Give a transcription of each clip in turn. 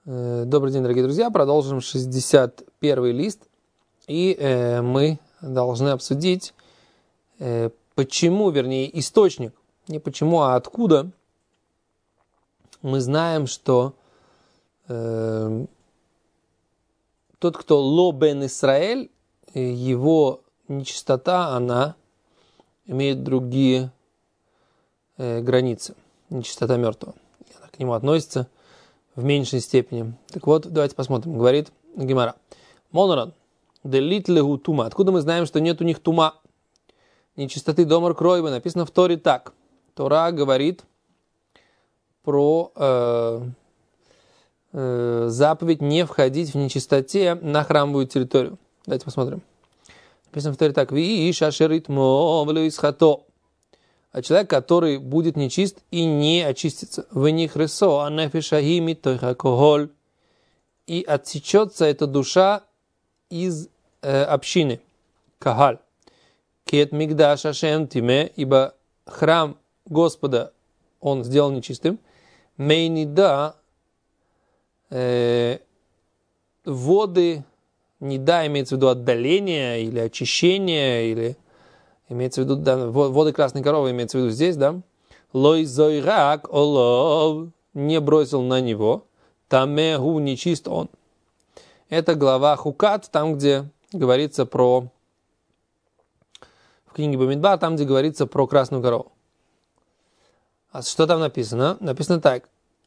Добрый день, дорогие друзья. Продолжим 61 лист. И мы должны обсудить, почему, вернее, источник, не почему, а откуда мы знаем, что тот, кто ло бен Исраэль, его нечистота, она имеет другие границы. Нечистота мертвого. Она к нему относится в меньшей степени. Так вот, давайте посмотрим. Говорит Гемара. Моноран. Делит легу тума. Откуда мы знаем, что нет у них тума? Нечистоты домар кройба. Написано в Торе так. Тора говорит про заповедь не входить в нечистоте на храмовую территорию. Давайте посмотрим. Написано в Торе так. Ви шашерит мовлю исхато. А человек, который будет нечист и не очистится. В них ресо, а нефишахими тойхакоголь. И отсечется эта душа из общины. Кагаль. Кет мигдаш ашем тиме, ибо храм Господа он сделал нечистым. Мейнида, воды, неда имеется в виду отдаление, или очищение, или имеется в виду, да, воды красной коровы имеется в виду здесь, да. Лой зойрак олов, не бросил на него, тамеху, нечист он. Это глава Хукат, там, где говорится про, в книге Бамидбар, там, где говорится про красную корову. А что там написано? Написано так.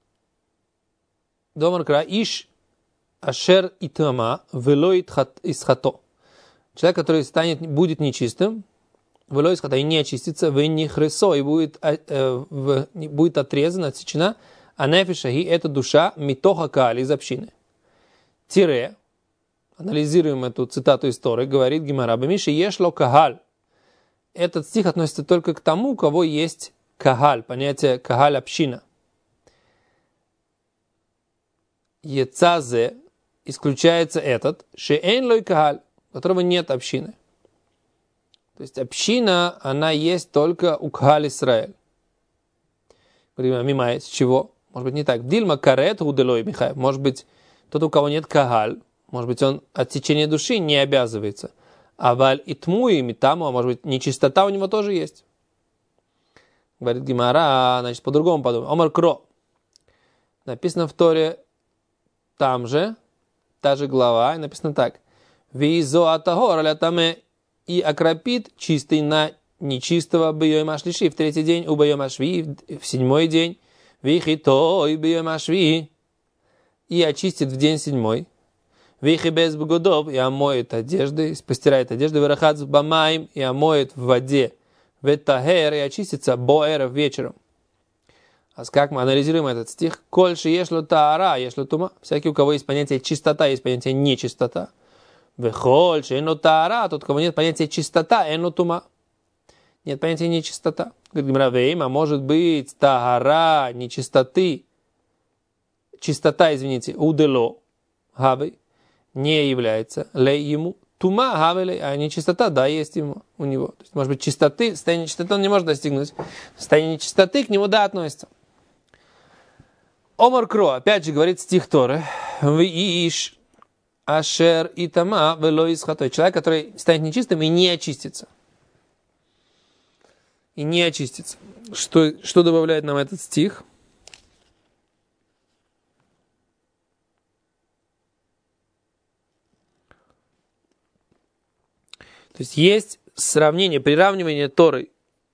Домар кра иш ашер итама вело исхато. Человек, который будет нечистым, вело исхато и не очистится, в них ресо, и будет отрезана, отсечена, а нефишахи, это душа, митоха каали, из общины. Тире, анализируем эту цитату из Торы, говорит Гемара, бамиши ешло кагаль. Этот стих относится только к тому, у кого есть кагаль, понятие кагаль община. Ецазе, исключается этот, шеэн лой кагаль, у которого нет общины. То есть община, она есть только у кагаль Исраэль. Говорим, мимо с чего? Может быть не так. Дильма карет уделой Михаил. Может быть, тот, у кого нет кагаль, может быть, он от течения души не обязывается. А валь и тму и митаму, а может быть, нечистота у него тоже есть. Говорит Гемара, значит, по-другому подумаем. Омар кро. Написано в Торе там же, та же глава, и написано так. Визо атагор алятаме, и окропит чистый на нечистого бьем ашлиши в третий день, у бьем ашви в седьмой день, вихито и бьем ашви, и очистит в день седьмой. Вихи без богодов, и омоет одежды, постирает одежды, вырахадз бамаим, и омоет в воде, ветахер, и очистится боэров вечером. А как мы анализируем этот стих? Кольши ешло таара, ешло тума. Всякий, у кого есть понятие чистота, есть понятие нечистота. Вехольши эно таара, тот, у кого нет понятия чистота, эно тума. Нет понятия нечистота. Говорит Гемара, может быть таара, нечистоты, чистота, извините, удело, гавы, не является лей ему. Тума гавелей, а нечистота, да, есть ему, у него. То есть, может быть, чистоты, состояние нечистоты он не может достигнуть. Состояние нечистоты к нему, да, относится. Омар Кро, опять же, говорит стих Торы. Виш ашер итама вело исхатой. Человек, который станет нечистым и не очистится. И не очистится. Что добавляет нам этот стих? То есть сравнение, приравнивание Торы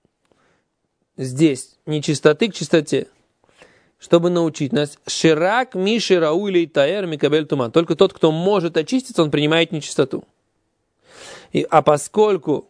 здесь нечистоты к чистоте, чтобы научить нас ширак миши раули таэр микабель туман. Только тот, кто может очиститься, он принимает нечистоту. А поскольку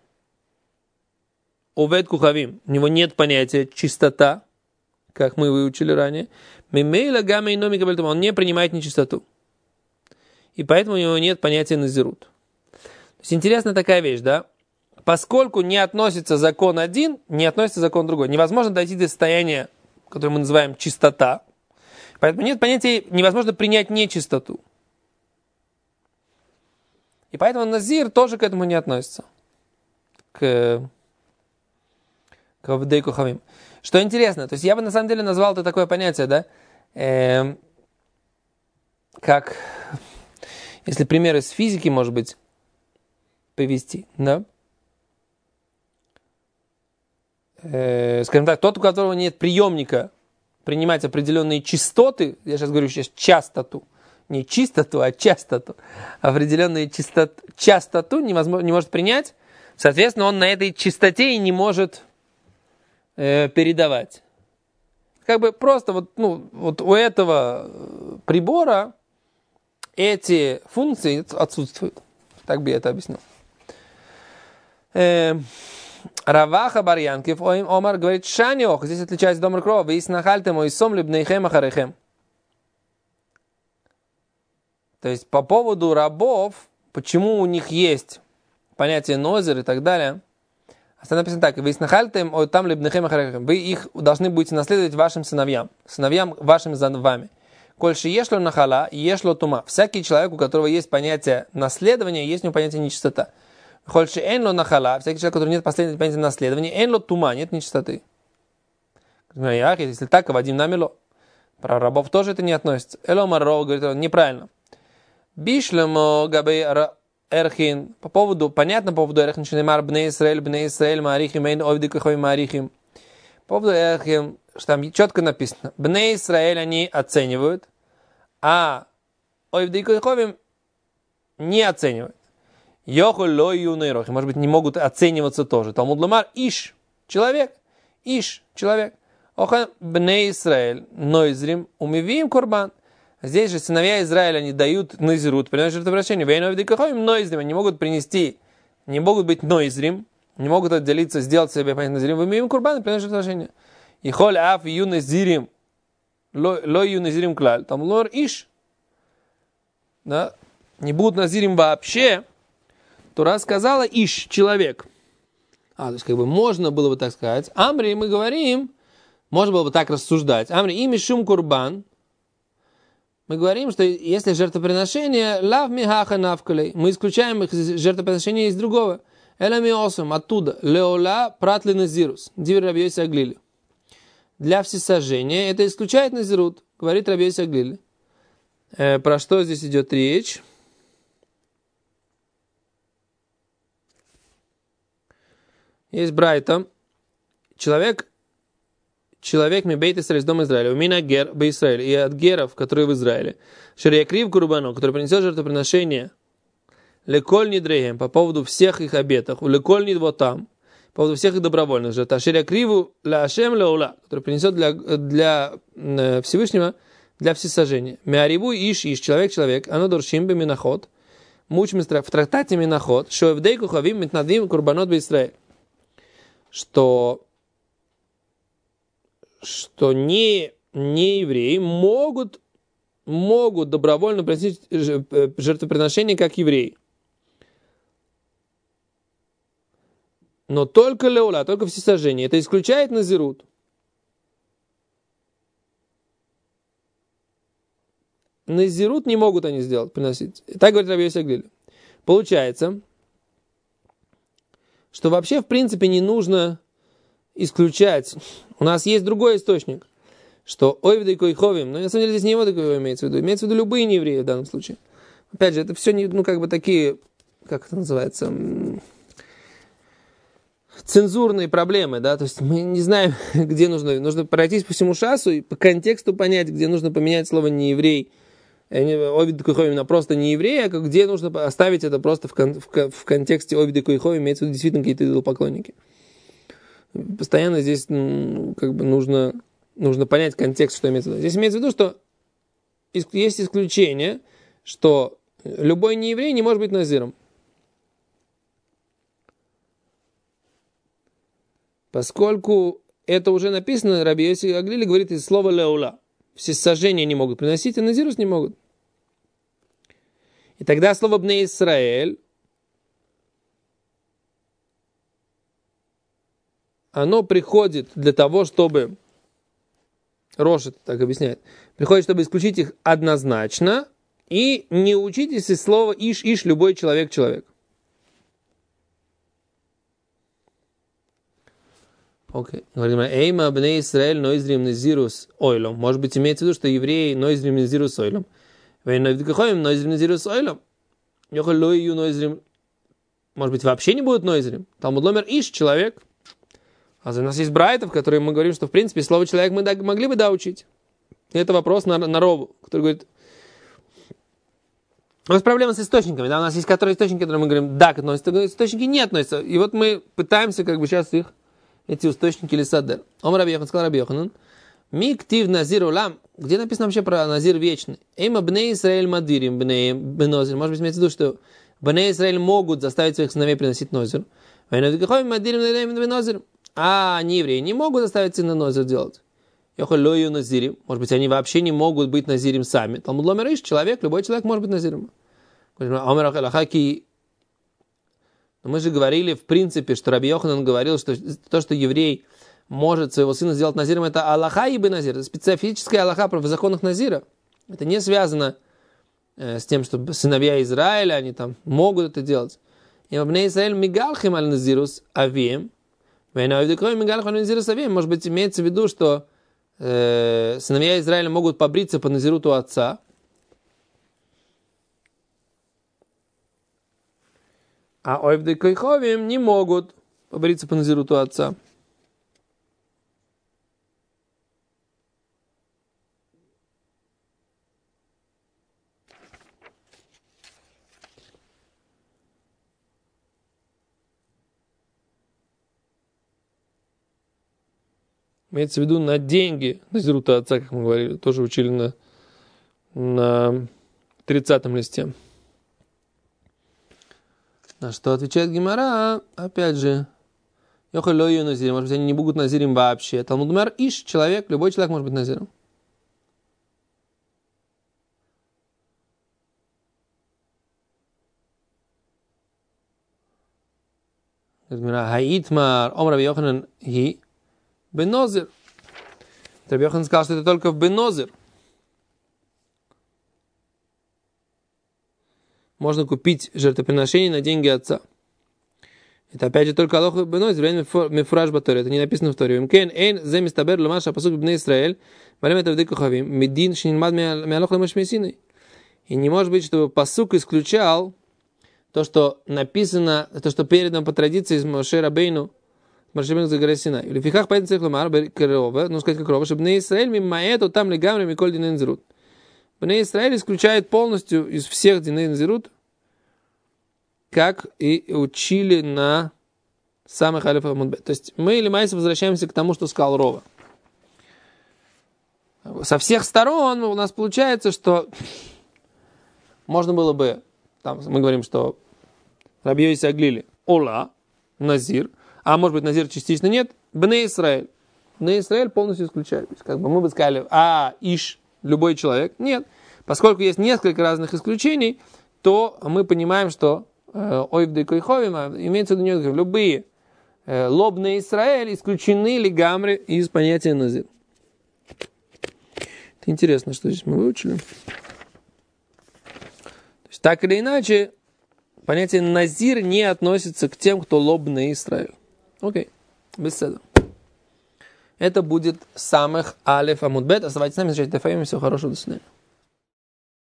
увед кухавим, у него нет понятия чистота, как мы выучили ранее, мимейла гамма ино микабель туман, он не принимает нечистоту. И поэтому у него нет понятия назирут. То есть интересная такая вещь, да? Поскольку не относится закон один, не относится закон другой. Невозможно дойти до состояния, которое мы называем чистота. Поэтому нет понятия, невозможно принять нечистоту. И поэтому назир тоже к этому не относится. К Авдей Кухавим. Что интересно, то есть я бы на самом деле назвал это такое понятие, да? как, если пример из физики, может быть, привести, да? Скажем так, тот, у которого нет приемника принимать определенные частоты, я сейчас говорю сейчас частоту, не чистоту, а частоту, определенную частоту не может принять, соответственно, он на этой частоте и не может передавать. Как бы просто вот у этого прибора эти функции отсутствуют. Так бы я это объяснил. Раваха Барьянкив Омар говорит, Шаниох, здесь отличается Домар Крова, вы иснахальтему и сом любнейхем ахарехем. То есть по поводу рабов, почему у них есть понятие нозер и так далее, написано так, вы иснахальтем ой там любнейхем ахарехем, вы их должны будете наследовать вашим сыновьям вашим за вами. Кольши ешло нахала, ешло тума. Всякий человек, у которого есть понятие наследования, есть у него понятие нечистота. Хольши энло нахала, всякий человек, у которого нет последнего понятия наследования, энло тума, нет нечистоты. Если так, Вадим намело. Про рабов тоже это не относится. Эло марро говорит, неправильно. Бишлемо габей эрхин. Понятно по поводу эрхин, шенемар бней Исраэль, маарихим, эйн овдикахой маарихим. По поводу эрхин, что там четко написано. Бней Исраэль они оценивают, а овдикаховим не оценивают. Йохоль ло юнейрохи, может быть, не могут оцениваться тоже. Талмуд ломар, человек. Оха бней Исраэль, нойзрим, умивим курбан. Здесь же сыновья Израиля, они дают нойзрут, приносят жертвоприношение. Вейну авдикаховим нойзрим, они не могут принести, не могут быть нойзрим, не могут отделиться, сделать себе понятно нойзрим. Умивим курбан, приносят жертвоприношение. И холь аф юнезирим, ло юнезирим клаль. Талмуд ломар, да, не будут назирим вообще. Тора сказала человек. То есть, можно было бы так сказать. Амри, мы говорим, можно было бы так рассуждать. Амри, ими шум курбан. Мы говорим, что если жертвоприношение, лав михаха навкалей, мы исключаем их жертвоприношение из другого. Элами осум, оттуда. Леола пратли назирус. Дивер Рабьёси Аглили. Для всесожжения это исключает назирут, говорит Рабьёси Аглили. Про что здесь идет речь? Есть брайта. Человек мебейт Исраэль, из дома Израиля, умина гер бы Израиль, и от геров, которые в Израиле, шериакрив курбану, который принесет жертвоприношение, леколь нидрейхем, по поводу всех их обетов, леколь нидвотам, по поводу всех их добровольных жертв, а шериакриву ля ашем леула, который принесет для Всевышнего, для всесожжения. Меарибу иш, человек, оно доршим бы миноход, мучим в трактате миноход, шоевдейку хавим митнадим курбанот бы Израиль, что не евреи могут добровольно приносить жертвоприношение, как евреи. Но только леула, только всесожжение. Это исключает назирут. Назирут не могут они сделать, приносить. Так говорит Рабьёси Аглили. Получается, что вообще, в принципе, не нужно исключать. У нас есть другой источник, что ойвды койховим, но на самом деле здесь не его такое имеется в виду любые неевреи в данном случае. Опять же, это все такие, как это называется, цензурные проблемы, да, то есть мы не знаем, где нужно пройтись по всему шасу и по контексту понять, где нужно поменять слово нееврей, овид койховим на просто не еврей, а где нужно оставить это просто в контексте овид койховим, имеется в виду действительно какие-то идолопоклонники. Постоянно здесь нужно понять контекст, что имеется в виду. Здесь имеется в виду, что есть исключение, что любой нееврей не может быть назиром. Поскольку это уже написано, Рабьёси Аглили говорит из слова леула. Всесожжения не могут приносить, а назирус не могут. И тогда слово бней Исраэль, оно приходит для того, чтобы Рошит так объясняет, приходит, чтобы исключить их однозначно, и не учитесь из слова иш, любой человек. Окей. Говорим, эйма бней Исраэль нойзрим назирус ойлом. Может быть, имеется в виду, что евреи нойзрим назирус ойлом. Может быть, вообще не будут нойзерим. Талмуд ломер иш, человек. А у нас есть брайтов, в которые мы говорим, что, в принципе, слово человек мы могли бы учить. И это вопрос на Рову, который говорит... У нас проблема с источниками. Да? У нас есть источники, которые мы говорим, да, относятся, источники не относятся. И вот мы пытаемся сейчас эти источники лисадер. Омар Раби Йохан, сказал Раби Йоханан, Миктив назир улам, где написано вообще про назир вечный. Эйма бней Исраэль мадирим бнозир. Может быть, имеется в виду, что бней Исраэль могут заставить своих сыновей приносить нозир. А они, евреи, не могут заставить сына нозир делать. Йохалою назирим. Может быть, они вообще не могут быть назирим сами. Талмуд ломер иш, человек, любой человек может быть назирим. Но мы же говорили, в принципе, что Раби Йоханан говорил, что то, что еврей может своего сына сделать назиром, это аллаха и назир. Это специфическая аллаха в законах назира. Это не связано с тем, что сыновья Израиля, они там могут это делать. И абней Исраэль мигалхим аль назирус авием. Может быть, имеется в виду, что сыновья Израиля могут побриться по назируту отца. А ойвды койховим не могут побриться по назируту отца. Имеется в виду на деньги назирута отца, как мы говорили, тоже учили на 30-м листе. На что отвечает Гемара, опять же, Йохалою назирим, может быть, они не будут назирим вообще. Талмуд ломер иш, человек, любой человек может быть назирим. Хаитмар, ом Раби Йоханан ги бенозир. Раби Йоханан сказал, что это только в бенозир. Можно купить жертвоприношение на деньги отца. Это опять же только алоха бенозир, мифураж батори. Это не написано в Торе. Имкен эйн зе мистабер ломаша пасук бней Исраэль, валем это вдыку хавим, медин шинилмад миалох лемаш месиной. И не может быть, чтобы пасук исключал то, что написано, то, что передано по традиции из Моше Рабейну, Моше Рабейну за горой Синай. Или в фихах поэтому цех ломар, ну сказать как рова, чтобы бней Исраэль мимаэту там легамри миколь диней назирут. Бней Исраэль исключает полностью из всех диней назирут, как и учили на самых алиф амудбет. То есть мы или майс возвращаемся к тому, что сказал Рова. Со всех сторон у нас получается, что можно было бы, там мы говорим, что Раби Йоси Аглили Ола, Назир, а может быть Назир частично нет, Бней Исраэль. Бней Исраэль полностью исключает. То есть, как бы мы бы сказали, Иш, любой человек. Нет. Поскольку есть несколько разных исключений, то мы понимаем, что ойвды койховим, имеется в виду любые лобные Исраэль исключены ли гамры из понятия назир. Это интересно, что здесь мы выучили. То есть, так или иначе, понятие назир не относится к тем, кто лобный Исраэль. Окей, беседа. Это будет самых алиф амудбет. Оставайтесь с нами, всего хорошего, до свидания.